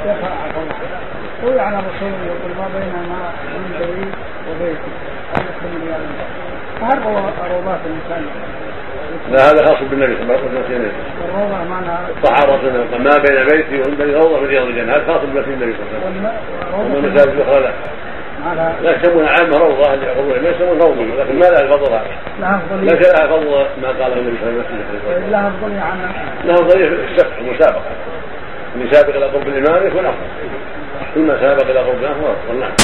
قل على رسول يقول ما بينما منبري وبيتي هذا هو روضات الإنسان. لا هذا خاص بالنبي صلى الله عليه وسلم. الروضة معناها الصحابة ما بين بيتي ومنبري روضة من رياض الجنة، هذا خاص بالنبي صلى الله عليه وسلم. والمساجد الأخرى لا يسمونها عامة روضة اللي يحفظونها ما يسمون روضة، لكن ما لها الفضل هذا. ليس لها فضل ما قاله النبي صلى الله عليه وسلم. لها فضل عنها. لها فضل السبق المسابقة. من يسابق إلى قرب الإمام يكون أفضل. كل ما سابق إلى قرب الإمام هو أفضل.